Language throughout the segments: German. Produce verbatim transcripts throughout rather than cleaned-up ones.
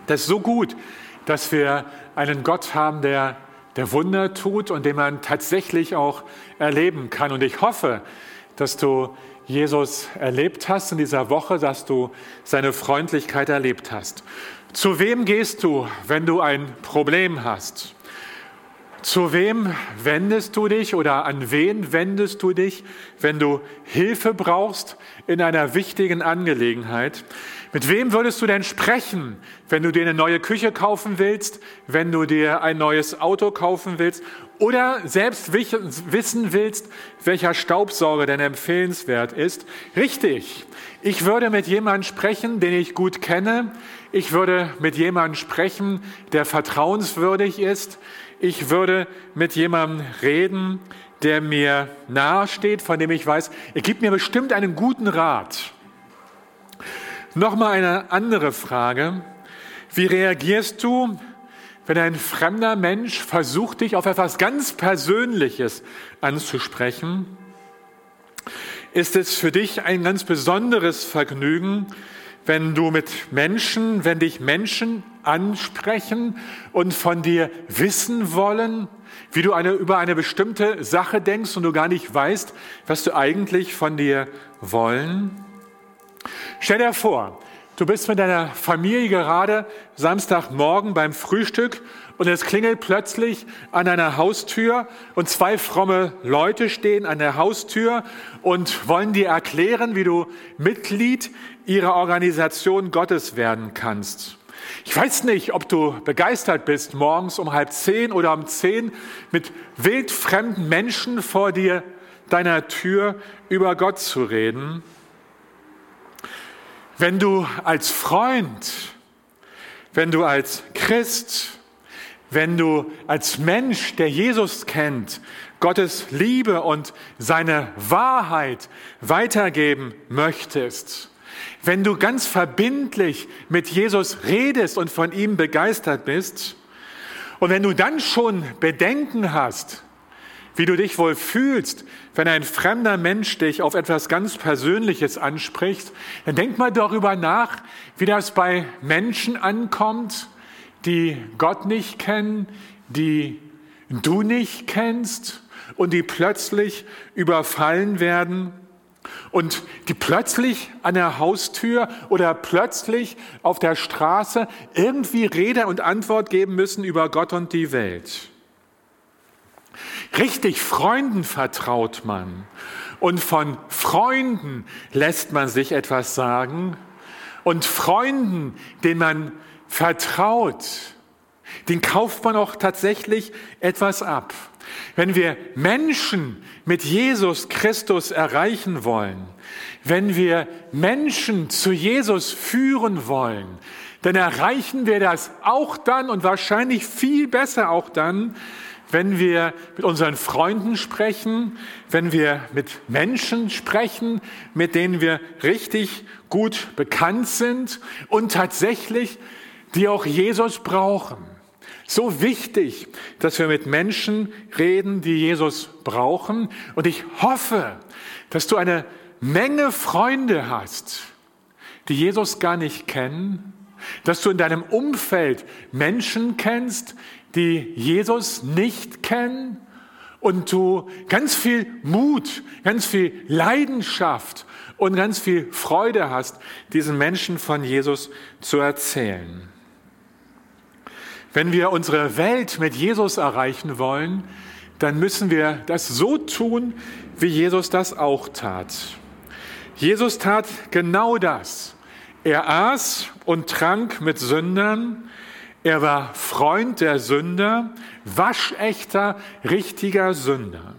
Das ist so gut, dass wir einen Gott haben, der, der Wunder tut und den man tatsächlich auch erleben kann. Und ich hoffe, dass du Jesus erlebt hast in dieser Woche, dass du seine Freundlichkeit erlebt hast. Zu wem gehst du, wenn du ein Problem hast? Zu wem wendest du dich oder an wen wendest du dich, wenn du Hilfe brauchst in einer wichtigen Angelegenheit? Mit wem würdest du denn sprechen, wenn du dir eine neue Küche kaufen willst, wenn du dir ein neues Auto kaufen willst oder selbst wissen willst, welcher Staubsauger denn empfehlenswert ist? Richtig, ich würde mit jemandem sprechen, den ich gut kenne. Ich würde mit jemandem sprechen, der vertrauenswürdig ist. Ich würde mit jemandem reden, der mir nahe steht, von dem ich weiß, er gibt mir bestimmt einen guten Rat. Nochmal eine andere Frage. Wie reagierst du, wenn ein fremder Mensch versucht, dich auf etwas ganz Persönliches anzusprechen? Ist es für dich ein ganz besonderes Vergnügen, wenn du mit Menschen, wenn dich Menschen ansprechen und von dir wissen wollen, wie du eine, über eine bestimmte Sache denkst und du gar nicht weißt, was du eigentlich von dir wollen? Stell dir vor, du bist mit deiner Familie gerade Samstagmorgen beim Frühstück und es klingelt plötzlich an deiner Haustür und zwei fromme Leute stehen an der Haustür und wollen dir erklären, wie du Mitglied ihrer Organisation Gottes werden kannst. Ich weiß nicht, ob du begeistert bist, morgens um halb zehn oder um zehn mit wildfremden Menschen vor dir, deiner Tür, über Gott zu reden. Wenn du als Freund, wenn du als Christ, wenn du als Mensch, der Jesus kennt, Gottes Liebe und seine Wahrheit weitergeben möchtest, wenn du ganz verbindlich mit Jesus redest und von ihm begeistert bist und wenn du dann schon Bedenken hast, wie du dich wohl fühlst, wenn ein fremder Mensch dich auf etwas ganz Persönliches anspricht, dann denk mal darüber nach, wie das bei Menschen ankommt, die Gott nicht kennen, die du nicht kennst und die plötzlich überfallen werden und die plötzlich an der Haustür oder plötzlich auf der Straße irgendwie Rede und Antwort geben müssen über Gott und die Welt. Richtig, Freunden vertraut man und von Freunden lässt man sich etwas sagen und Freunden, denen man vertraut, den kauft man auch tatsächlich etwas ab. Wenn wir Menschen mit Jesus Christus erreichen wollen, wenn wir Menschen zu Jesus führen wollen, dann erreichen wir das auch dann und wahrscheinlich viel besser auch dann, wenn wir mit unseren Freunden sprechen, wenn wir mit Menschen sprechen, mit denen wir richtig gut bekannt sind und tatsächlich, die auch Jesus brauchen. So wichtig, dass wir mit Menschen reden, die Jesus brauchen. Und ich hoffe, dass du eine Menge Freunde hast, die Jesus gar nicht kennen, dass du in deinem Umfeld Menschen kennst, die Jesus nicht kennen und du ganz viel Mut, ganz viel Leidenschaft und ganz viel Freude hast, diesen Menschen von Jesus zu erzählen. Wenn wir unsere Welt mit Jesus erreichen wollen, dann müssen wir das so tun, wie Jesus das auch tat. Jesus tat genau das. Er aß und trank mit Sündern. Er war Freund der Sünder, waschechter, richtiger Sünder.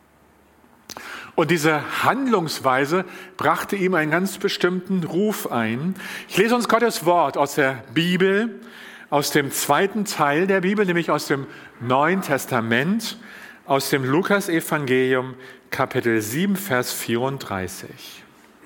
Und diese Handlungsweise brachte ihm einen ganz bestimmten Ruf ein. Ich lese uns Gottes Wort aus der Bibel, aus dem zweiten Teil der Bibel, nämlich aus dem Neuen Testament, aus dem Lukas-Evangelium, Kapitel sieben, Vers vierunddreißig.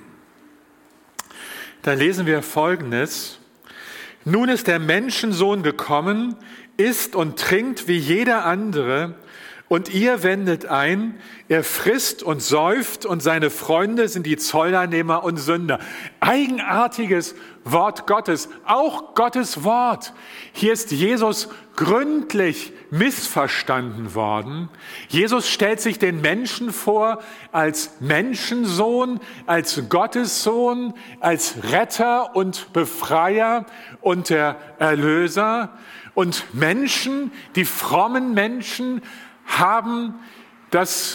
Da lesen wir Folgendes: Nun ist der Menschensohn gekommen, isst und trinkt wie jeder andere und ihr wendet ein, er frisst und säuft und seine Freunde sind die Zolleinnehmer und Sünder. Eigenartiges Wort Gottes, auch Gottes Wort. Hier ist Jesus gründlich missverstanden worden. Jesus stellt sich den Menschen vor als Menschensohn, als Gottessohn, als Retter und Befreier und der Erlöser. Und Menschen, die frommen Menschen, haben das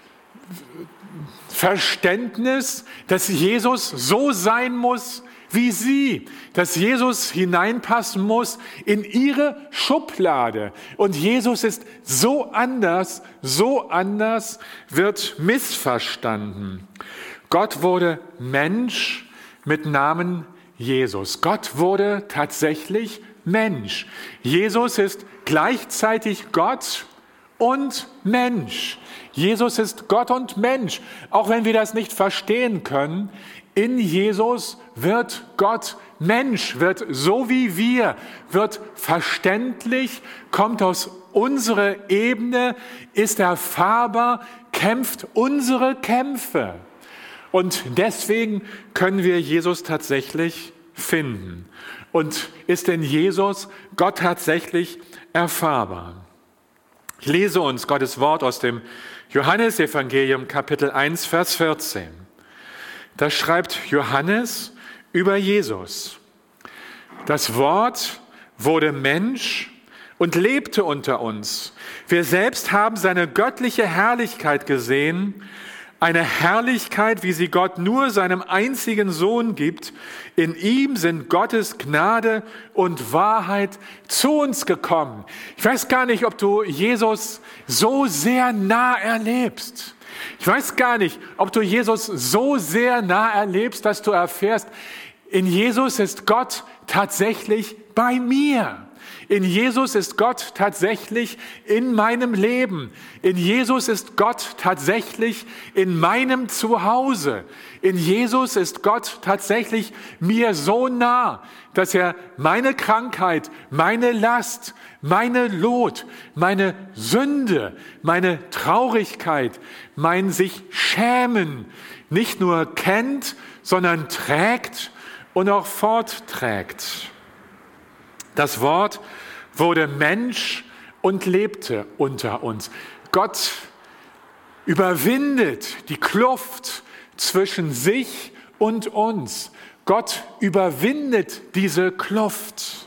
Verständnis, dass Jesus so sein muss wie sie, dass Jesus hineinpassen muss in ihre Schublade. Und Jesus ist so anders, so anders, wird missverstanden. Gott wurde Mensch mit Namen Jesus. Gott wurde tatsächlich Mensch. Jesus ist gleichzeitig Gott und Mensch. Jesus ist Gott und Mensch. Auch wenn wir das nicht verstehen können, in Jesus wird Gott Mensch, wird so wie wir, wird verständlich, kommt aus unserer Ebene, ist erfahrbar, kämpft unsere Kämpfe. Und deswegen können wir Jesus tatsächlich finden. Und ist in Jesus Gott tatsächlich erfahrbar. Ich lese uns Gottes Wort aus dem Johannesevangelium, Kapitel eins, Vers vierzehn. Da schreibt Johannes über Jesus. Das Wort wurde Mensch und lebte unter uns. Wir selbst haben seine göttliche Herrlichkeit gesehen, eine Herrlichkeit, wie sie Gott nur seinem einzigen Sohn gibt. In ihm sind Gottes Gnade und Wahrheit zu uns gekommen. Ich weiß gar nicht, ob du Jesus so sehr nah erlebst. Ich weiß gar nicht, ob du Jesus so sehr nah erlebst, dass du erfährst, in Jesus ist Gott tatsächlich bei mir. In Jesus ist Gott tatsächlich in meinem Leben. In Jesus ist Gott tatsächlich in meinem Zuhause. In Jesus ist Gott tatsächlich mir so nah, dass er meine Krankheit, meine Last, meine Lot, meine Sünde, meine Traurigkeit, mein sich schämen nicht nur kennt, sondern trägt und auch fortträgt. Das Wort wurde Mensch und lebte unter uns. Gott überwindet die Kluft zwischen sich und uns. Gott überwindet diese Kluft.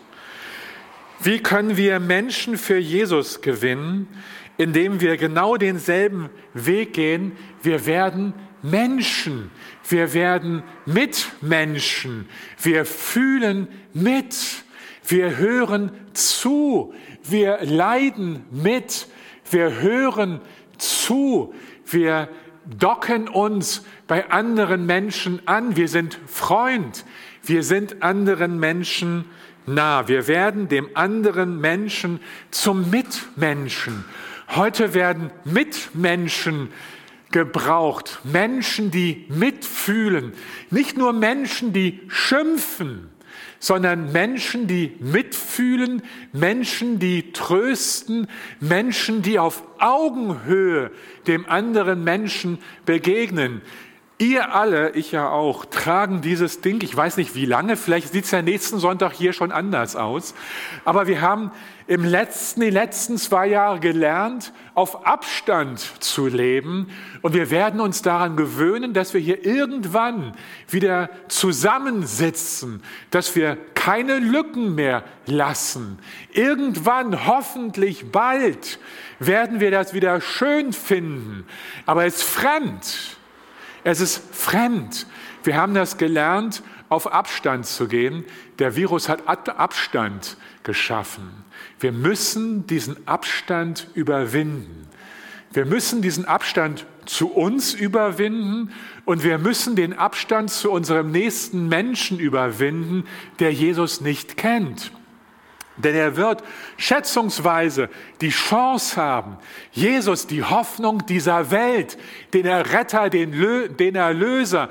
Wie können wir Menschen für Jesus gewinnen? Indem wir genau denselben Weg gehen. Wir werden Menschen. Wir werden Mitmenschen. Wir fühlen mit. Wir hören zu, wir leiden mit, wir hören zu, wir docken uns bei anderen Menschen an, wir sind Freund, wir sind anderen Menschen nah, wir werden dem anderen Menschen zum Mitmenschen. Heute werden Mitmenschen gebraucht, Menschen, die mitfühlen, nicht nur Menschen, die schimpfen, sondern Menschen, die mitfühlen, Menschen, die trösten, Menschen, die auf Augenhöhe dem anderen Menschen begegnen. Ihr alle, ich ja auch, tragen dieses Ding, ich weiß nicht wie lange, vielleicht sieht es ja nächsten Sonntag hier schon anders aus, aber wir haben im letzten, die letzten zwei Jahre gelernt, auf Abstand zu leben und wir werden uns daran gewöhnen, dass wir hier irgendwann wieder zusammensitzen, dass wir keine Lücken mehr lassen. Irgendwann, hoffentlich bald, werden wir das wieder schön finden, aber es ist fremd. Es ist fremd. Wir haben das gelernt, auf Abstand zu gehen. Der Virus hat Abstand geschaffen. Wir müssen diesen Abstand überwinden. Wir müssen diesen Abstand zu uns überwinden und wir müssen den Abstand zu unserem nächsten Menschen überwinden, der Jesus nicht kennt. Denn er wird schätzungsweise die Chance haben, Jesus, die Hoffnung dieser Welt, den Erretter, den, Lö- den Erlöser,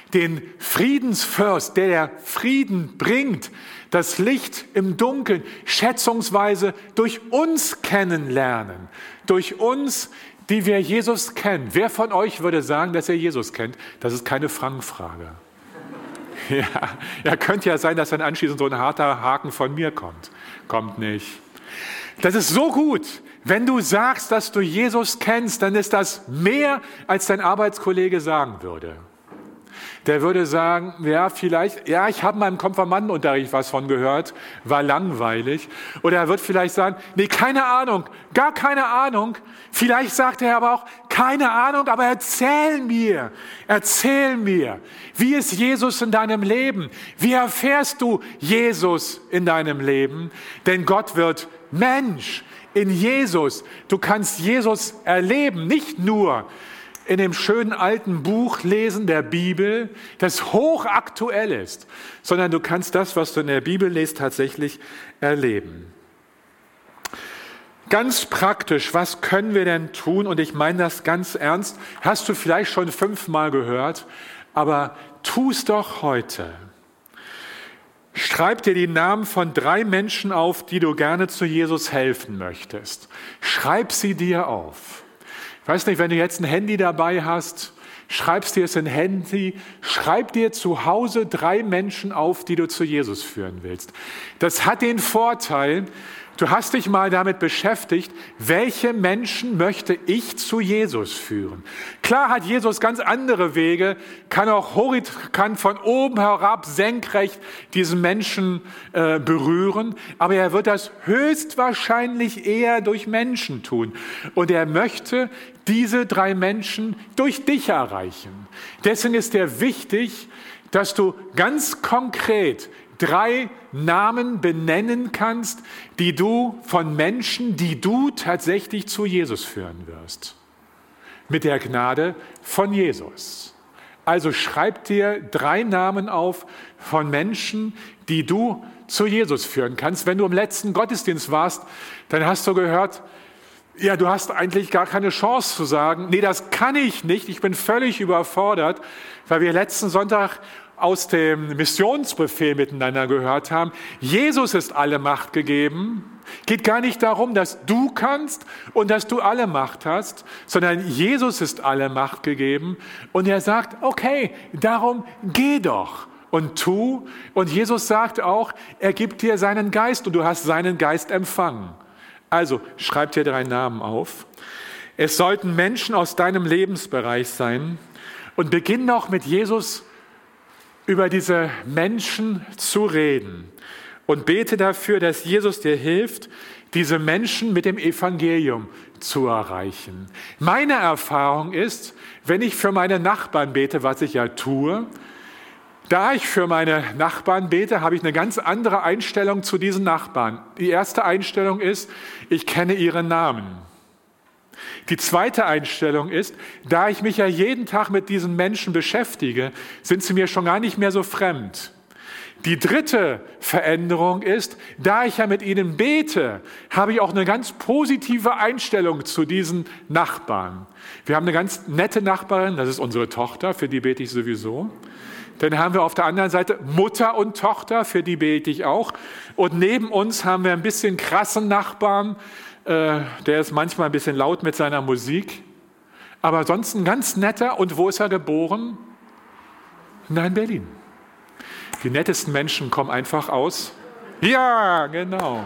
den Friedensfürst, der der Frieden bringt, das Licht im Dunkeln schätzungsweise durch uns kennenlernen. Durch uns, die wir Jesus kennen. Wer von euch würde sagen, dass er Jesus kennt? Das ist keine Fangfrage. Ja, ja, könnte ja sein, dass dann anschließend so ein harter Haken von mir kommt. Kommt nicht. Das ist so gut. Wenn du sagst, dass du Jesus kennst, dann ist das mehr, als dein Arbeitskollege sagen würde. Der würde sagen, ja, vielleicht, ja, ich habe mal im Konfirmandenunterricht was von gehört, war langweilig. Oder er wird vielleicht sagen, nee, keine Ahnung, gar keine Ahnung. Vielleicht sagt er aber auch, keine Ahnung, aber erzähl mir, erzähl mir, wie ist Jesus in deinem Leben? Wie erfährst du Jesus in deinem Leben? Denn Gott wird Mensch in Jesus. Du kannst Jesus erleben, nicht nur in dem schönen alten Buch lesen der Bibel, das hochaktuell ist, sondern du kannst das, was du in der Bibel liest, tatsächlich erleben. Ganz praktisch, was können wir denn tun? Und ich meine das ganz ernst, hast du vielleicht schon fünfmal gehört, aber tu es doch heute. Schreib dir die Namen von drei Menschen auf, die du gerne zu Jesus helfen möchtest. Schreib sie dir auf. Ich weiß nicht, wenn du jetzt ein Handy dabei hast, schreibst dir es in Handy, schreib dir zu Hause drei Menschen auf, die du zu Jesus führen willst. Das hat den Vorteil, du hast dich mal damit beschäftigt, welche Menschen möchte ich zu Jesus führen? Klar hat Jesus ganz andere Wege, kann auch horizontal, kann von oben herab senkrecht diesen Menschen äh, berühren, aber er wird das höchstwahrscheinlich eher durch Menschen tun. Und er möchte diese drei Menschen durch dich erreichen. Deswegen ist er wichtig, dass du ganz konkret drei Namen benennen kannst, die du von Menschen, die du tatsächlich zu Jesus führen wirst. Mit der Gnade von Jesus. Also schreib dir drei Namen auf von Menschen, die du zu Jesus führen kannst. Wenn du im letzten Gottesdienst warst, dann hast du gehört, ja, du hast eigentlich gar keine Chance zu sagen, nee, das kann ich nicht, ich bin völlig überfordert, weil wir letzten Sonntag aus dem Missionsbefehl miteinander gehört haben. Jesus ist alle Macht gegeben. Geht gar nicht darum, dass du kannst und dass du alle Macht hast, sondern Jesus ist alle Macht gegeben. Und er sagt, okay, darum geh doch und tu. Und Jesus sagt auch, er gibt dir seinen Geist und du hast seinen Geist empfangen. Also schreib dir drei Namen auf. Es sollten Menschen aus deinem Lebensbereich sein. Und beginn noch mit Jesus über diese Menschen zu reden und bete dafür, dass Jesus dir hilft, diese Menschen mit dem Evangelium zu erreichen. Meine Erfahrung ist, wenn ich für meine Nachbarn bete, was ich ja tue, da ich für meine Nachbarn bete, habe ich eine ganz andere Einstellung zu diesen Nachbarn. Die erste Einstellung ist, ich kenne ihre Namen. Die zweite Einstellung ist, da ich mich ja jeden Tag mit diesen Menschen beschäftige, sind sie mir schon gar nicht mehr so fremd. Die dritte Veränderung ist, da ich ja mit ihnen bete, habe ich auch eine ganz positive Einstellung zu diesen Nachbarn. Wir haben eine ganz nette Nachbarin, das ist unsere Tochter, für die bete ich sowieso. Dann haben wir auf der anderen Seite Mutter und Tochter, für die bete ich auch. Und neben uns haben wir ein bisschen krassen Nachbarn, äh, der ist manchmal ein bisschen laut mit seiner Musik. Aber sonst ein ganz netter. Und wo ist er geboren? Na, in Berlin. Die nettesten Menschen kommen einfach aus. Ja, genau.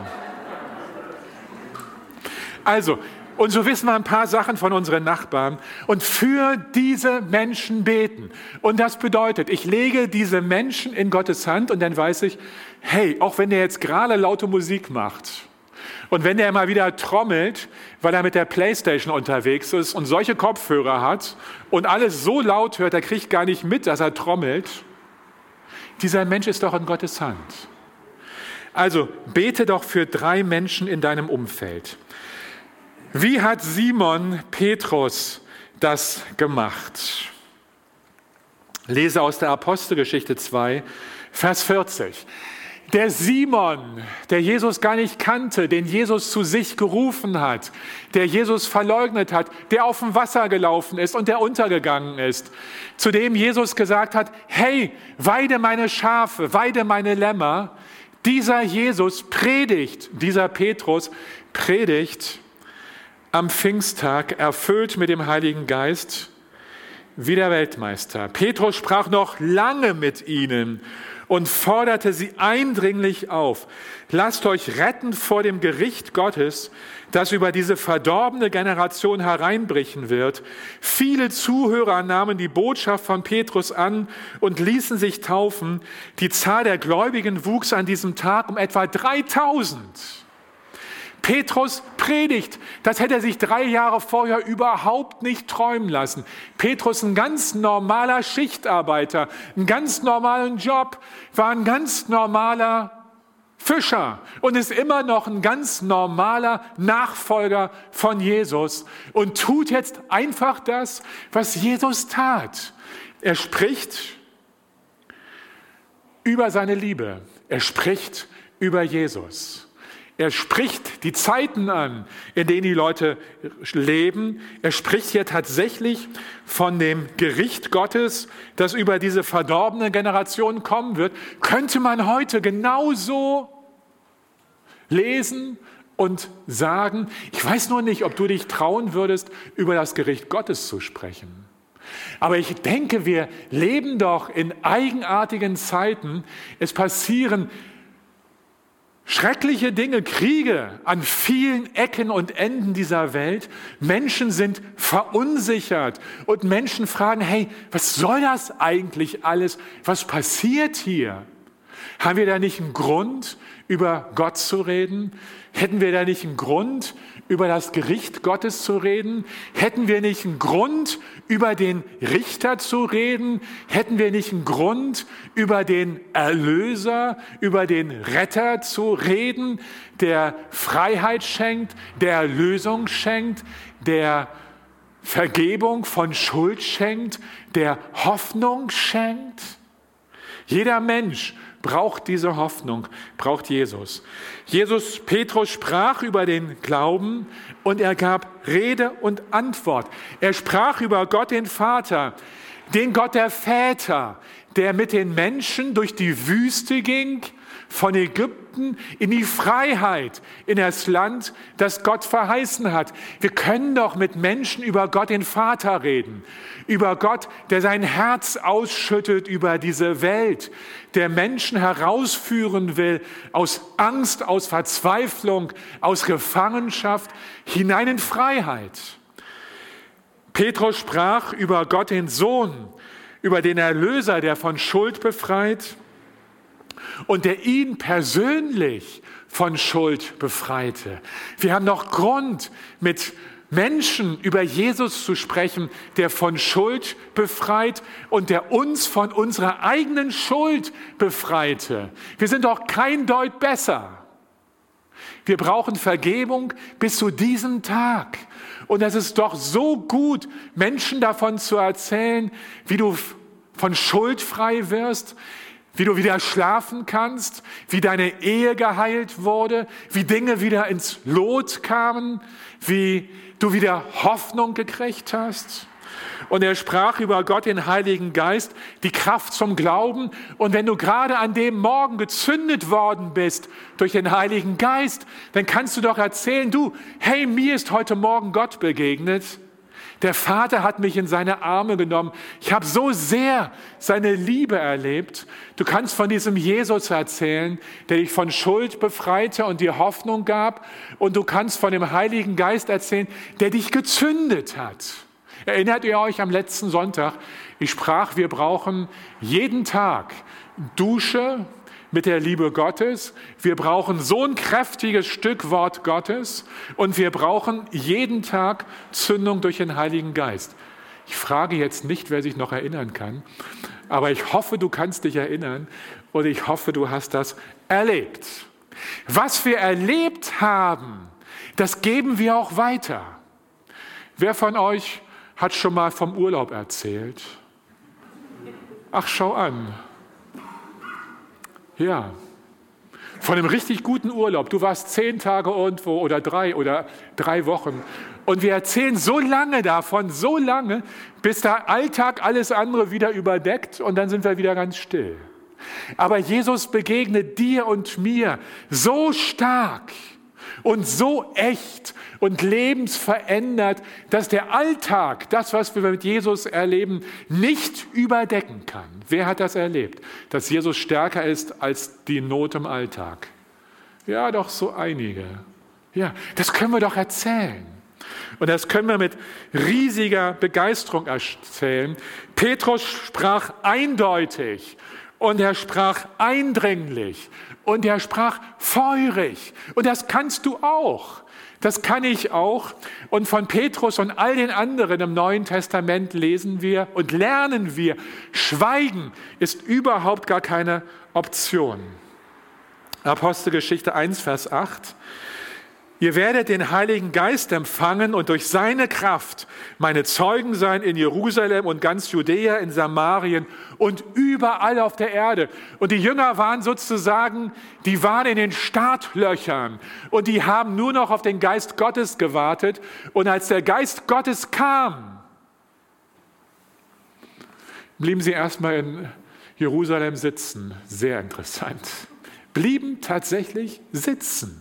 Also, und so wissen wir ein paar Sachen von unseren Nachbarn und für diese Menschen beten. Und das bedeutet, ich lege diese Menschen in Gottes Hand und dann weiß ich, hey, auch wenn der jetzt gerade laute Musik macht und wenn der mal wieder trommelt, weil er mit der Playstation unterwegs ist und solche Kopfhörer hat und alles so laut hört, er kriegt gar nicht mit, dass er trommelt, dieser Mensch ist doch in Gottes Hand. Also bete doch für drei Menschen in deinem Umfeld. Wie hat Simon Petrus das gemacht? Lese aus der Apostelgeschichte zwei, Vers vierzig. Der Simon, der Jesus gar nicht kannte, den Jesus zu sich gerufen hat, der Jesus verleugnet hat, der auf dem Wasser gelaufen ist und der untergegangen ist, zu dem Jesus gesagt hat, hey, weide meine Schafe, weide meine Lämmer. Dieser Jesus predigt, dieser Petrus predigt am Pfingsttag, erfüllt mit dem Heiligen Geist, wie der Weltmeister. Petrus sprach noch lange mit ihnen und forderte sie eindringlich auf: Lasst euch retten vor dem Gericht Gottes, das über diese verdorbene Generation hereinbrechen wird. Viele Zuhörer nahmen die Botschaft von Petrus an und ließen sich taufen. Die Zahl der Gläubigen wuchs an diesem Tag um etwa dreitausend. Petrus predigt, das hätte er sich drei Jahre vorher überhaupt nicht träumen lassen. Petrus, ein ganz normaler Schichtarbeiter, einen ganz normalen Job, war ein ganz normaler Fischer und ist immer noch ein ganz normaler Nachfolger von Jesus und tut jetzt einfach das, was Jesus tat. Er spricht über seine Liebe, er spricht über Jesus. Er spricht die Zeiten an, in denen die Leute leben. Er spricht hier tatsächlich von dem Gericht Gottes, das über diese verdorbene Generation kommen wird. Könnte man heute genauso lesen und sagen, ich weiß nur nicht, ob du dich trauen würdest, über das Gericht Gottes zu sprechen. Aber ich denke, wir leben doch in eigenartigen Zeiten. Es passieren schreckliche Dinge, Kriege an vielen Ecken und Enden dieser Welt. Menschen sind verunsichert und Menschen fragen, hey, was soll das eigentlich alles? Was passiert hier? Haben wir da nicht einen Grund, über Gott zu reden? Hätten wir da nicht einen Grund, über das Gericht Gottes zu reden? Hätten wir nicht einen Grund, über den Richter zu reden? Hätten wir nicht einen Grund, über den Erlöser, über den Retter zu reden, der Freiheit schenkt, der Erlösung schenkt, der Vergebung von Schuld schenkt, der Hoffnung schenkt? Jeder Mensch braucht diese Hoffnung, braucht Jesus. Jesus, Petrus sprach über den Glauben und er gab Rede und Antwort. Er sprach über Gott, den Vater, den Gott der Väter, der mit den Menschen durch die Wüste ging, von Ägypten in die Freiheit, in das Land, das Gott verheißen hat. Wir können doch mit Menschen über Gott, den Vater, reden. Über Gott, der sein Herz ausschüttet über diese Welt, der Menschen herausführen will aus Angst, aus Verzweiflung, aus Gefangenschaft hinein in Freiheit. Petrus sprach über Gott, den Sohn, über den Erlöser, der von Schuld befreit und der ihn persönlich von Schuld befreite. Wir haben noch Grund, mit Menschen über Jesus zu sprechen, der von Schuld befreit und der uns von unserer eigenen Schuld befreite. Wir sind doch kein Deut besser. Wir brauchen Vergebung bis zu diesem Tag. Und es ist doch so gut, Menschen davon zu erzählen, wie du von Schuld frei wirst, wie du wieder schlafen kannst, wie deine Ehe geheilt wurde, wie Dinge wieder ins Lot kamen, wie du wieder Hoffnung gekriegt hast. Und er sprach über Gott, den Heiligen Geist, die Kraft zum Glauben. Und wenn du gerade an dem Morgen gezündet worden bist durch den Heiligen Geist, dann kannst du doch erzählen, du, hey, mir ist heute Morgen Gott begegnet. Der Vater hat mich in seine Arme genommen. Ich habe so sehr seine Liebe erlebt. Du kannst von diesem Jesus erzählen, der dich von Schuld befreite und dir Hoffnung gab. Und du kannst von dem Heiligen Geist erzählen, der dich gezündet hat. Erinnert ihr euch am letzten Sonntag? Ich sprach, wir brauchen jeden Tag Dusche mit der Liebe Gottes. Wir brauchen so ein kräftiges Stück Wort Gottes und wir brauchen jeden Tag Zündung durch den Heiligen Geist. Ich frage jetzt nicht, wer sich noch erinnern kann, aber ich hoffe, du kannst dich erinnern und ich hoffe, du hast das erlebt. Was wir erlebt haben, das geben wir auch weiter. Wer von euch hat schon mal vom Urlaub erzählt? Ach, schau an. Ja, von einem richtig guten Urlaub. Du warst zehn Tage irgendwo oder drei oder drei Wochen. Und wir erzählen so lange davon, so lange, bis der Alltag alles andere wieder überdeckt und dann sind wir wieder ganz still. Aber Jesus begegnet dir und mir so stark und so echt und lebensverändert, dass der Alltag, das, was wir mit Jesus erleben, nicht überdecken kann. Wer hat das erlebt? Dass Jesus stärker ist als die Not im Alltag? Ja, doch so einige. Ja, das können wir doch erzählen. Und das können wir mit riesiger Begeisterung erzählen. Petrus sprach eindeutig und er sprach eindringlich und er sprach feurig. Und das kannst du auch. Das kann ich auch. Und von Petrus und all den anderen im Neuen Testament lesen wir und lernen wir, Schweigen ist überhaupt gar keine Option. Apostelgeschichte eins, Vers acht. Ihr werdet den Heiligen Geist empfangen und durch seine Kraft meine Zeugen sein in Jerusalem und ganz Judäa, in Samarien und überall auf der Erde. Und die Jünger waren sozusagen, die waren in den Startlöchern und die haben nur noch auf den Geist Gottes gewartet. Und als der Geist Gottes kam, blieben sie erstmal in Jerusalem sitzen. Sehr interessant. Blieben tatsächlich sitzen.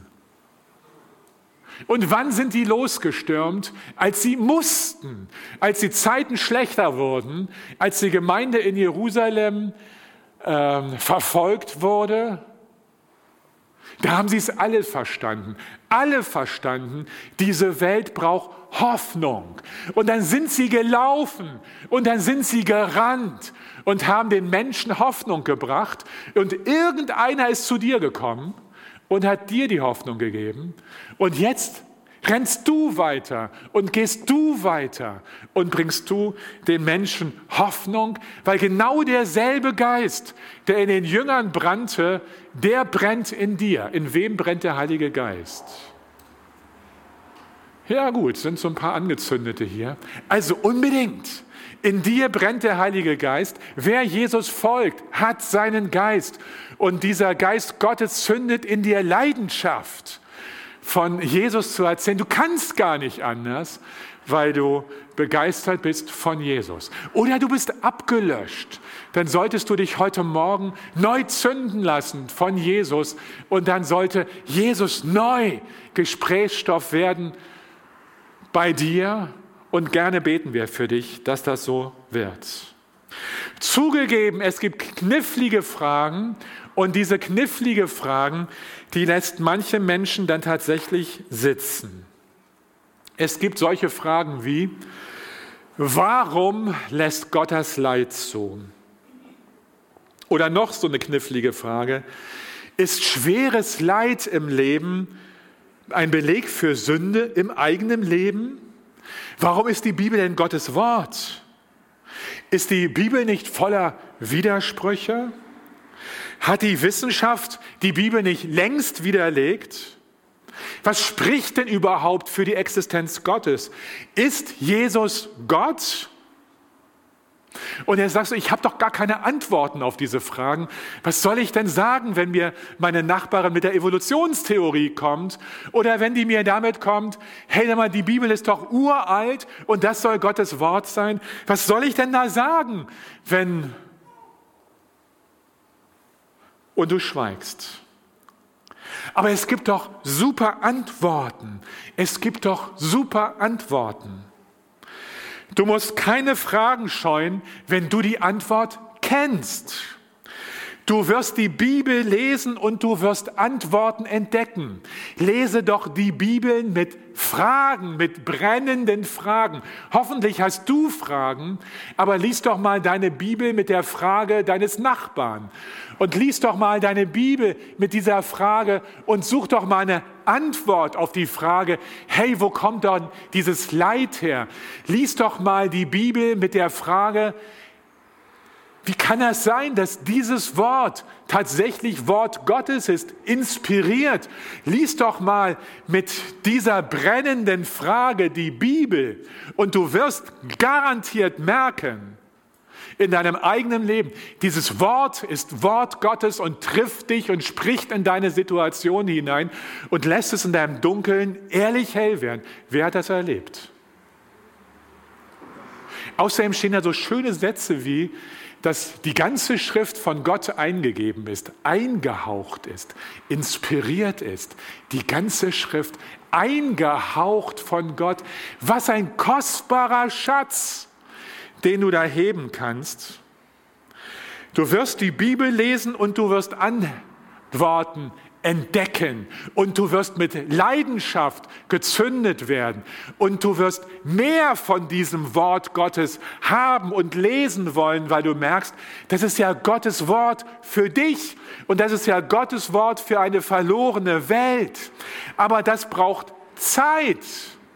Und wann sind die losgestürmt? Als sie mussten, als die Zeiten schlechter wurden, als die Gemeinde in Jerusalem äh, verfolgt wurde. Da haben sie es alle verstanden. Alle verstanden, diese Welt braucht Hoffnung. Und dann sind sie gelaufen und dann sind sie gerannt und haben den Menschen Hoffnung gebracht. Und irgendeiner ist zu dir gekommen und hat dir die Hoffnung gegeben. Und jetzt rennst du weiter und gehst du weiter und bringst du den Menschen Hoffnung, weil genau derselbe Geist, der in den Jüngern brannte, der brennt in dir. In wem brennt der Heilige Geist? Ja gut, sind so ein paar Angezündete hier. Also unbedingt. In dir brennt der Heilige Geist. Wer Jesus folgt, hat seinen Geist. Und dieser Geist Gottes zündet in dir Leidenschaft, von Jesus zu erzählen. Du kannst gar nicht anders, weil du begeistert bist von Jesus. Oder du bist abgelöscht. Dann solltest du dich heute Morgen neu zünden lassen von Jesus. Und dann sollte Jesus neu Gesprächsstoff werden bei dir. Und gerne beten wir für dich, dass das so wird. Zugegeben, es gibt knifflige Fragen und diese knifflige Fragen, die lässt manche Menschen dann tatsächlich sitzen. Es gibt solche Fragen wie, warum lässt Gott das Leid zu? Oder noch so eine knifflige Frage, ist schweres Leid im Leben ein Beleg für Sünde im eigenen Leben? Warum ist die Bibel denn Gottes Wort? Ist die Bibel nicht voller Widersprüche? Hat die Wissenschaft die Bibel nicht längst widerlegt? Was spricht denn überhaupt für die Existenz Gottes? Ist Jesus Gott? Und er sagt so, ich habe doch gar keine Antworten auf diese Fragen. Was soll ich denn sagen, wenn mir meine Nachbarin mit der Evolutionstheorie kommt oder wenn die mir damit kommt, hey, sag mal, die Bibel ist doch uralt und das soll Gottes Wort sein. Was soll ich denn da sagen, wenn... Und du schweigst. Aber es gibt doch super Antworten. Es gibt doch super Antworten. Du musst keine Fragen scheuen, wenn du die Antwort kennst. Du wirst die Bibel lesen und du wirst Antworten entdecken. Lese doch die Bibel mit Fragen, mit brennenden Fragen. Hoffentlich hast du Fragen, aber lies doch mal deine Bibel mit der Frage deines Nachbarn. Und lies doch mal deine Bibel mit dieser Frage und such doch mal eine Antwort auf die Frage, hey, wo kommt denn dieses Leid her? Lies doch mal die Bibel mit der Frage, wie kann es sein, dass dieses Wort tatsächlich Wort Gottes ist, inspiriert? Lies doch mal mit dieser brennenden Frage die Bibel und du wirst garantiert merken, in deinem eigenen Leben. Dieses Wort ist Wort Gottes und trifft dich und spricht in deine Situation hinein und lässt es in deinem Dunkeln ehrlich hell werden. Wer hat das erlebt? Außerdem stehen da so schöne Sätze wie, dass die ganze Schrift von Gott eingegeben ist, eingehaucht ist, inspiriert ist. Die ganze Schrift eingehaucht von Gott. Was ein kostbarer Schatz, den du da heben kannst. Du wirst die Bibel lesen und du wirst Antworten entdecken und du wirst mit Leidenschaft gezündet werden und du wirst mehr von diesem Wort Gottes haben und lesen wollen, weil du merkst, das ist ja Gottes Wort für dich und das ist ja Gottes Wort für eine verlorene Welt. Aber das braucht Zeit.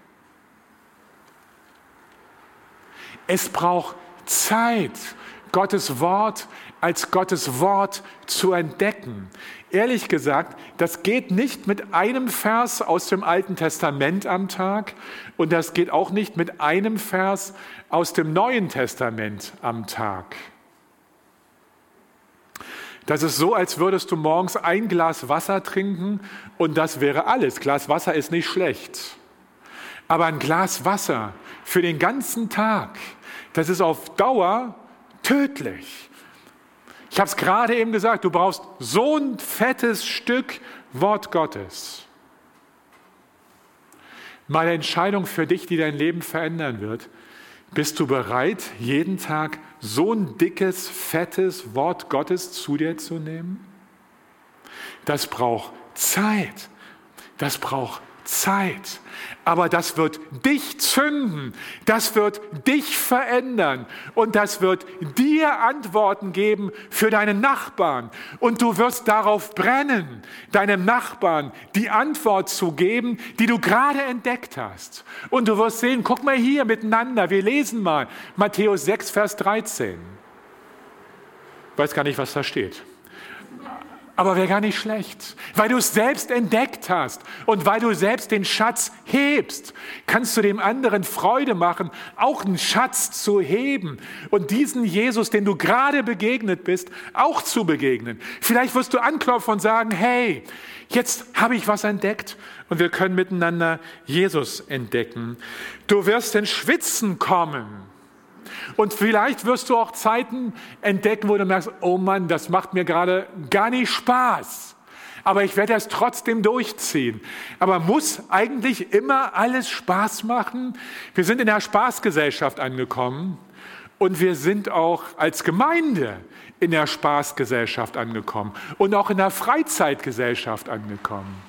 Es braucht Zeit, Gottes Wort als Gottes Wort zu entdecken. Ehrlich gesagt, das geht nicht mit einem Vers aus dem Alten Testament am Tag und das geht auch nicht mit einem Vers aus dem Neuen Testament am Tag. Das ist so, als würdest du morgens ein Glas Wasser trinken und das wäre alles. Glas Wasser ist nicht schlecht. Aber ein Glas Wasser für den ganzen Tag, das ist auf Dauer tödlich. Ich habe es gerade eben gesagt, du brauchst so ein fettes Stück Wort Gottes. Meine Entscheidung für dich, die dein Leben verändern wird. Bist du bereit, jeden Tag so ein dickes, fettes Wort Gottes zu dir zu nehmen? Das braucht Zeit. Das braucht Zeit. Aber das wird dich zünden, das wird dich verändern und das wird dir Antworten geben für deinen Nachbarn. Und du wirst darauf brennen, deinem Nachbarn die Antwort zu geben, die du gerade entdeckt hast. Und du wirst sehen, guck mal hier miteinander, wir lesen mal Matthäus sechs, Vers dreizehn. Ich weiß gar nicht, was da steht. Aber wäre gar nicht schlecht, weil du es selbst entdeckt hast und weil du selbst den Schatz hebst, kannst du dem anderen Freude machen, auch einen Schatz zu heben und diesen Jesus, den du gerade begegnet bist, auch zu begegnen. Vielleicht wirst du anklopfen und sagen, hey, jetzt habe ich was entdeckt und wir können miteinander Jesus entdecken. Du wirst ins Schwitzen kommen. Und vielleicht wirst du auch Zeiten entdecken, wo du merkst, oh Mann, das macht mir gerade gar nicht Spaß. Aber ich werde das trotzdem durchziehen. Aber muss eigentlich immer alles Spaß machen? Wir sind in der Spaßgesellschaft angekommen und wir sind auch als Gemeinde in der Spaßgesellschaft angekommen und auch in der Freizeitgesellschaft angekommen.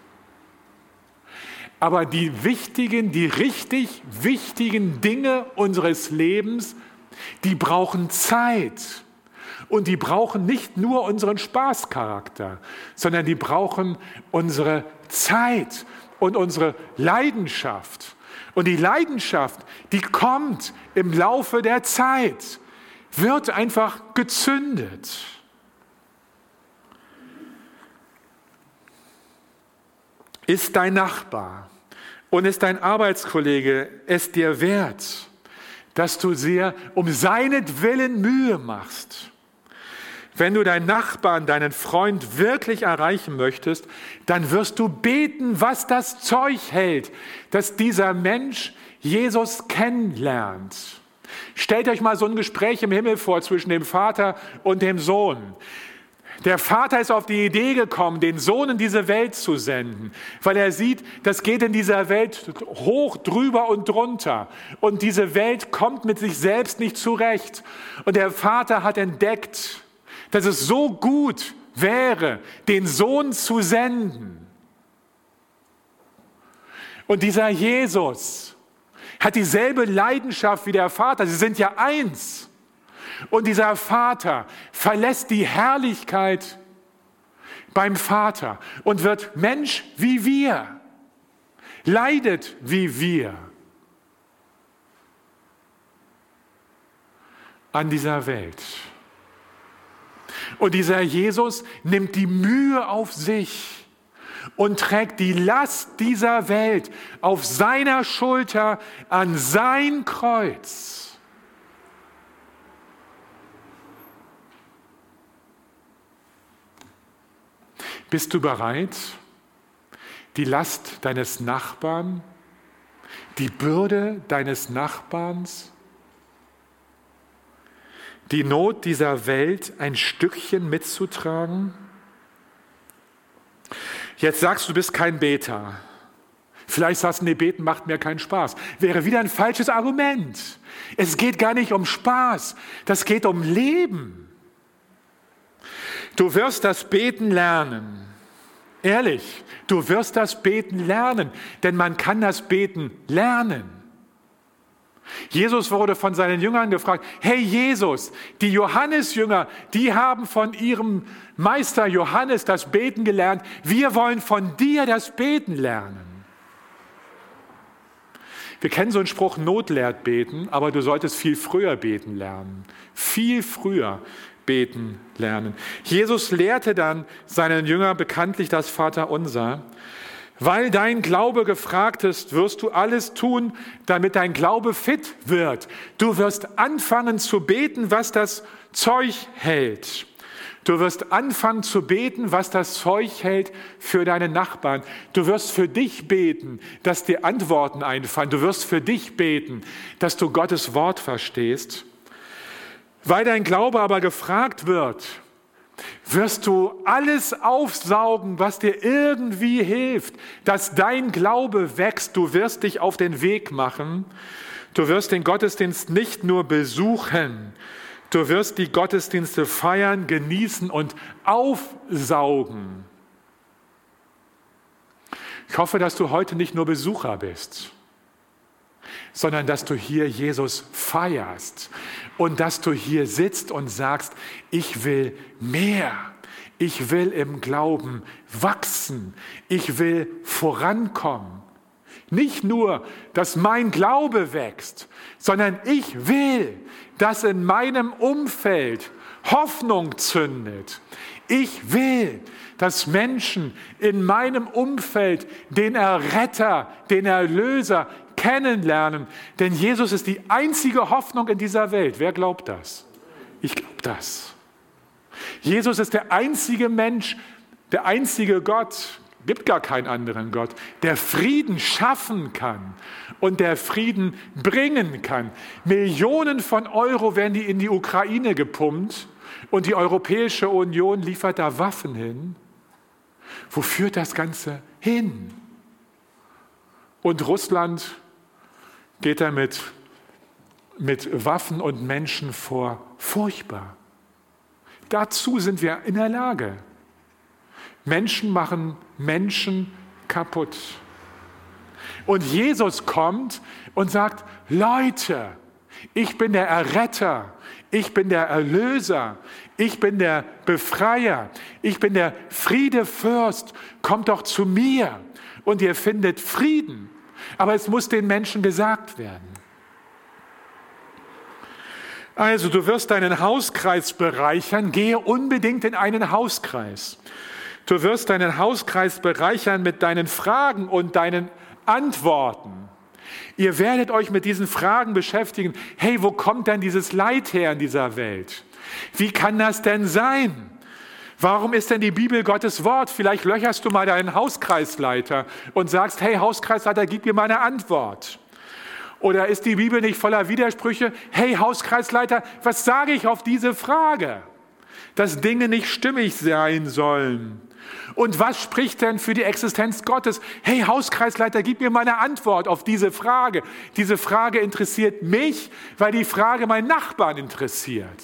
Aber die wichtigen, die richtig wichtigen Dinge unseres Lebens, die brauchen Zeit. Und die brauchen nicht nur unseren Spaßcharakter, sondern die brauchen unsere Zeit und unsere Leidenschaft. Und die Leidenschaft, die kommt im Laufe der Zeit, wird einfach gezündet. Ist dein Nachbar und ist dein Arbeitskollege es dir wert, dass du dir um seinetwillen Mühe machst? Wenn du deinen Nachbarn, deinen Freund wirklich erreichen möchtest, dann wirst du beten, was das Zeug hält, dass dieser Mensch Jesus kennenlernt. Stellt euch mal so ein Gespräch im Himmel vor zwischen dem Vater und dem Sohn. Der Vater ist auf die Idee gekommen, den Sohn in diese Welt zu senden, weil er sieht, das geht in dieser Welt hoch, drüber und drunter. Und diese Welt kommt mit sich selbst nicht zurecht. Und der Vater hat entdeckt, dass es so gut wäre, den Sohn zu senden. Und dieser Jesus hat dieselbe Leidenschaft wie der Vater. Sie sind ja eins. Und dieser Vater verlässt die Herrlichkeit beim Vater und wird Mensch wie wir, leidet wie wir an dieser Welt. Und dieser Jesus nimmt die Mühe auf sich und trägt die Last dieser Welt auf seiner Schulter an sein Kreuz. Bist du bereit, die Last deines Nachbarn, die Bürde deines Nachbarns, die Not dieser Welt ein Stückchen mitzutragen? Jetzt sagst du, du bist kein Beter. Vielleicht sagst du, nee, beten macht mir keinen Spaß. Wäre wieder ein falsches Argument. Es geht gar nicht um Spaß, das geht um Leben. Du wirst das Beten lernen. Ehrlich, du wirst das Beten lernen, denn man kann das Beten lernen. Jesus wurde von seinen Jüngern gefragt, hey Jesus, die Johannesjünger, die haben von ihrem Meister Johannes das Beten gelernt. Wir wollen von dir das Beten lernen. Wir kennen so einen Spruch, Not lehrt beten, aber du solltest viel früher beten lernen. Viel früher beten lernen. Jesus lehrte dann seinen Jüngern bekanntlich das Vaterunser. Weil dein Glaube gefragt ist, wirst du alles tun, damit dein Glaube fit wird. Du wirst anfangen zu beten, was das Zeug hält. Du wirst anfangen zu beten, was das Zeug hält für deine Nachbarn. Du wirst für dich beten, dass dir Antworten einfallen. Du wirst für dich beten, dass du Gottes Wort verstehst. Weil dein Glaube aber gefragt wird, wirst du alles aufsaugen, was dir irgendwie hilft, dass dein Glaube wächst. Du wirst dich auf den Weg machen. Du wirst den Gottesdienst nicht nur besuchen, du wirst die Gottesdienste feiern, genießen und aufsaugen. Ich hoffe, dass du heute nicht nur Besucher bist, sondern dass du hier Jesus feierst und dass du hier sitzt und sagst, ich will mehr, ich will im Glauben wachsen, ich will vorankommen. Nicht nur, dass mein Glaube wächst, sondern ich will, dass in meinem Umfeld Hoffnung zündet. Ich will, dass Menschen in meinem Umfeld den Erretter, den Erlöser kennenlernen. Denn Jesus ist die einzige Hoffnung in dieser Welt. Wer glaubt das? Ich glaube das. Jesus ist der einzige Mensch, der einzige Gott, gibt gar keinen anderen Gott, der Frieden schaffen kann und der Frieden bringen kann. Millionen von Euro werden die in die Ukraine gepumpt und die Europäische Union liefert da Waffen hin. Wo führt das Ganze hin? Und Russland geht damit mit Waffen und Menschen vor. Furchtbar. Dazu sind wir in der Lage. Menschen machen Menschen kaputt. Und Jesus kommt und sagt, Leute, ich bin der Erretter, ich bin der Erlöser, ich bin der Befreier, ich bin der Friedefürst, kommt doch zu mir und ihr findet Frieden. Aber es muss den Menschen gesagt werden. Also du wirst deinen Hauskreis bereichern, gehe unbedingt in einen Hauskreis. Du wirst deinen Hauskreis bereichern mit deinen Fragen und deinen Antworten. Ihr werdet euch mit diesen Fragen beschäftigen. Hey, wo kommt denn dieses Leid her in dieser Welt? Wie kann das denn sein? Warum ist denn die Bibel Gottes Wort? Vielleicht löcherst du mal deinen Hauskreisleiter und sagst, hey Hauskreisleiter, gib mir mal eine Antwort. Oder ist die Bibel nicht voller Widersprüche? Hey Hauskreisleiter, was sage ich auf diese Frage? Dass Dinge nicht stimmig sein sollen. Und was spricht denn für die Existenz Gottes? Hey Hauskreisleiter, gib mir mal eine Antwort auf diese Frage. Diese Frage interessiert mich, weil die Frage meinen Nachbarn interessiert.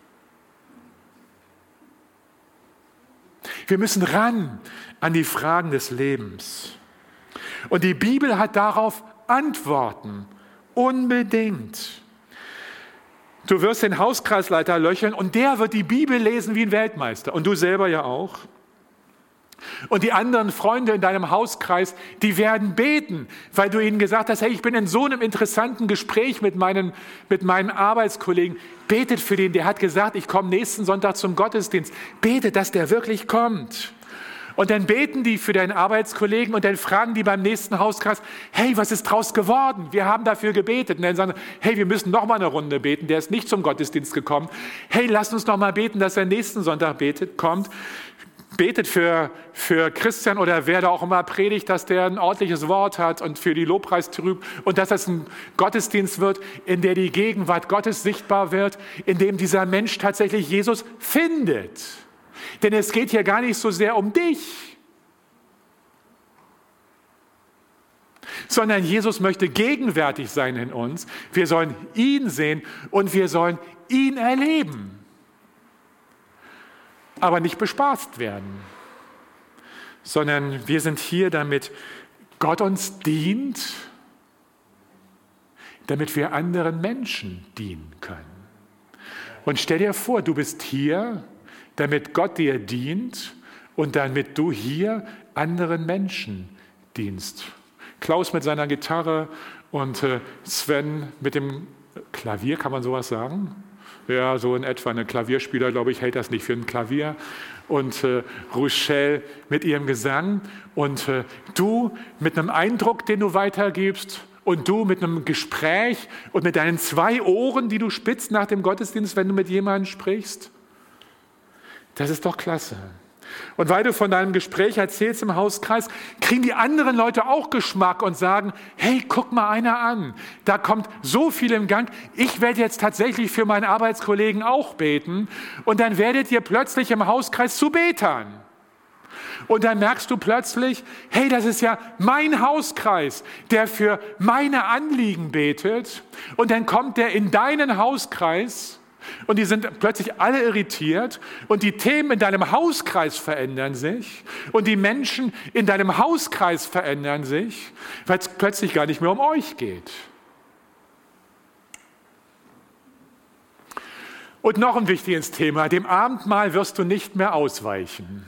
Wir müssen ran an die Fragen des Lebens. Und die Bibel hat darauf Antworten. Unbedingt. Du wirst den Hauskreisleiter löchern und der wird die Bibel lesen wie ein Weltmeister. Und du selber ja auch. Und die anderen Freunde in deinem Hauskreis, die werden beten, weil du ihnen gesagt hast, hey, ich bin in so einem interessanten Gespräch mit meinen, mit meinen Arbeitskollegen. Betet für den, der hat gesagt, ich komme nächsten Sonntag zum Gottesdienst. Betet, dass der wirklich kommt. Und dann beten die für deinen Arbeitskollegen und dann fragen die beim nächsten Hauskreis, hey, was ist draus geworden? Wir haben dafür gebetet. Und dann sagen, hey, wir müssen noch mal eine Runde beten. Der ist nicht zum Gottesdienst gekommen. Hey, lasst uns noch mal beten, dass er nächsten Sonntag betet, kommt. betet für, für Christian oder wer da auch immer predigt, dass der ein ordentliches Wort hat und für die Lobpreistrüb und dass das ein Gottesdienst wird, in der die Gegenwart Gottes sichtbar wird, in dem dieser Mensch tatsächlich Jesus findet. Denn es geht hier gar nicht so sehr um dich, sondern Jesus möchte gegenwärtig sein in uns. Wir sollen ihn sehen und wir sollen ihn erleben. Aber nicht bespaßt werden, sondern wir sind hier, damit Gott uns dient, damit wir anderen Menschen dienen können. Und stell dir vor, du bist hier, damit Gott dir dient und damit du hier anderen Menschen dienst. Klaus mit seiner Gitarre und Sven mit dem Klavier, kann man sowas sagen? Ja, so in etwa. Ein Klavierspieler, glaube ich, hält das nicht für ein Klavier. Und äh, Rochelle mit ihrem Gesang. Und äh, du mit einem Eindruck, den du weitergibst. Und du mit einem Gespräch und mit deinen zwei Ohren, die du spitzt nach dem Gottesdienst, wenn du mit jemandem sprichst. Das ist doch klasse. Und weil du von deinem Gespräch erzählst im Hauskreis, kriegen die anderen Leute auch Geschmack und sagen, hey, guck mal einer an, da kommt so viel im Gang, ich werde jetzt tatsächlich für meinen Arbeitskollegen auch beten und dann werdet ihr plötzlich im Hauskreis zu Betern. Und dann merkst du plötzlich, hey, das ist ja mein Hauskreis, der für meine Anliegen betet und dann kommt der in deinen Hauskreis. Und die sind plötzlich alle irritiert und die Themen in deinem Hauskreis verändern sich und die Menschen in deinem Hauskreis verändern sich, weil es plötzlich gar nicht mehr um euch geht. Und noch ein wichtiges Thema, dem Abendmahl wirst du nicht mehr ausweichen,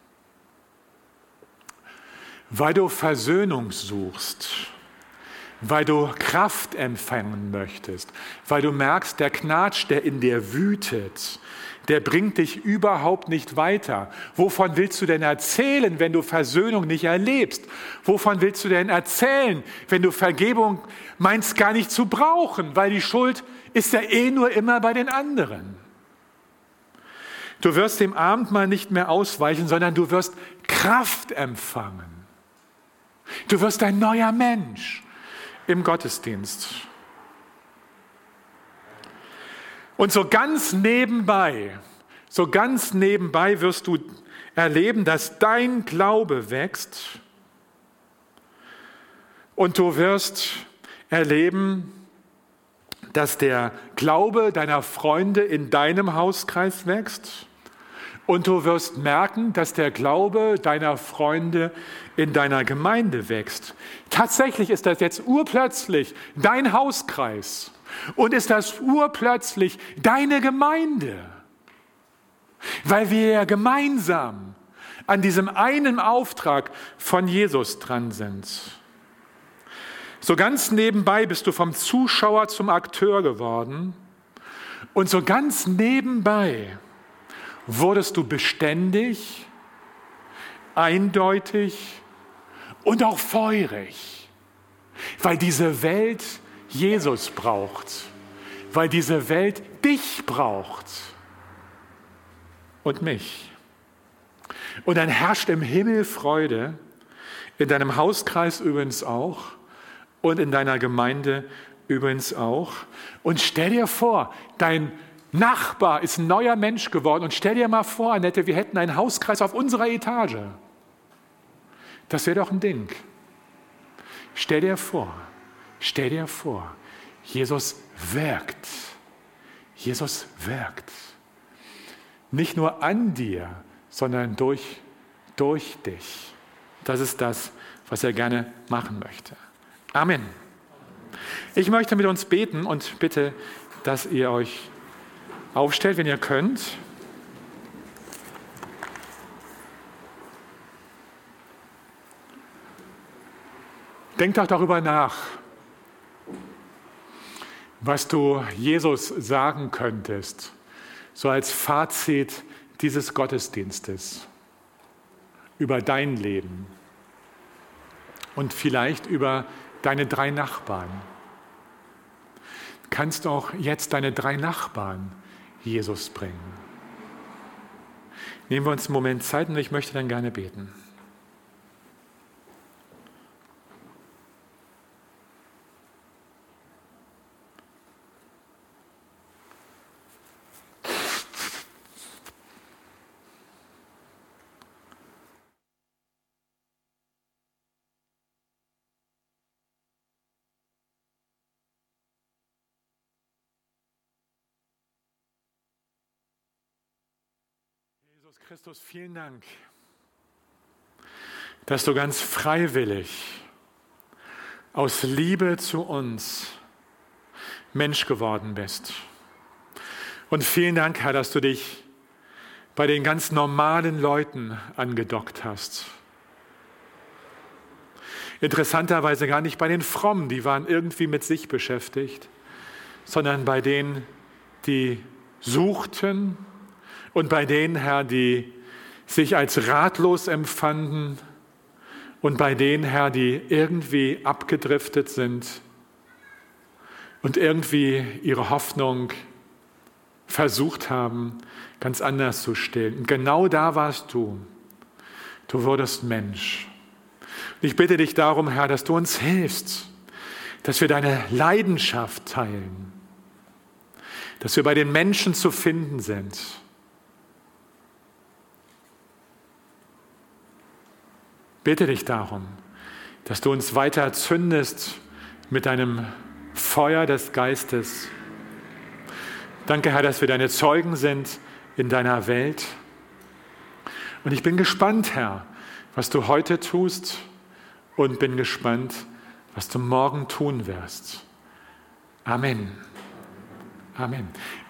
weil du Versöhnung suchst. Weil du Kraft empfangen möchtest, weil du merkst, der Knatsch, der in dir wütet, der bringt dich überhaupt nicht weiter. Wovon willst du denn erzählen, wenn du Versöhnung nicht erlebst? Wovon willst du denn erzählen, wenn du Vergebung meinst gar nicht zu brauchen, weil die Schuld ist ja eh nur immer bei den anderen. Du wirst dem Abendmahl nicht mehr ausweichen, sondern du wirst Kraft empfangen. Du wirst ein neuer Mensch im Gottesdienst. Und so ganz nebenbei, so ganz nebenbei wirst du erleben, dass dein Glaube wächst und du wirst erleben, dass der Glaube deiner Freunde in deinem Hauskreis wächst und du wirst merken, dass der Glaube deiner Freunde in deiner Gemeinde wächst. Tatsächlich ist das jetzt urplötzlich dein Hauskreis und ist das urplötzlich deine Gemeinde, weil wir ja gemeinsam an diesem einen Auftrag von Jesus dran sind. So ganz nebenbei bist du vom Zuschauer zum Akteur geworden und so ganz nebenbei wurdest du beständig, eindeutig und auch feurig, weil diese Welt Jesus braucht, weil diese Welt dich braucht und mich. Und dann herrscht im Himmel Freude, in deinem Hauskreis übrigens auch und in deiner Gemeinde übrigens auch. Und stell dir vor, dein Nachbar ist ein neuer Mensch geworden und stell dir mal vor, Annette, wir hätten einen Hauskreis auf unserer Etage. Das wäre doch ein Ding. Stell dir vor, stell dir vor, Jesus wirkt. Jesus wirkt. Nicht nur an dir, sondern durch, durch dich. Das ist das, was er gerne machen möchte. Amen. Ich möchte mit uns beten und bitte, dass ihr euch aufstellt, wenn ihr könnt. Denkt doch darüber nach, was du Jesus sagen könntest, so als Fazit dieses Gottesdienstes über dein Leben und vielleicht über deine drei Nachbarn. Du kannst auch jetzt deine drei Nachbarn Jesus bringen. nehmen wir uns einen Moment Zeit und ich möchte dann gerne beten. Jesus Christus, vielen Dank, dass du ganz freiwillig aus Liebe zu uns Mensch geworden bist. Und vielen Dank, Herr, dass du dich bei den ganz normalen Leuten angedockt hast. Interessanterweise gar nicht bei den Frommen, die waren irgendwie mit sich beschäftigt, sondern bei denen, die suchten, und bei denen, Herr, die sich als ratlos empfanden und bei denen, Herr, die irgendwie abgedriftet sind und irgendwie ihre Hoffnung versucht haben, ganz anders zu stellen. Und genau da warst du. Du wurdest Mensch. Und ich bitte dich darum, Herr, dass du uns hilfst, dass wir deine Leidenschaft teilen, dass wir bei den Menschen zu finden sind. Bitte dich darum, dass du uns weiter zündest mit deinem Feuer des Geistes. Danke, Herr, dass wir deine Zeugen sind in deiner Welt. Und ich bin gespannt, Herr, was du heute tust und bin gespannt, was du morgen tun wirst. Amen. Amen.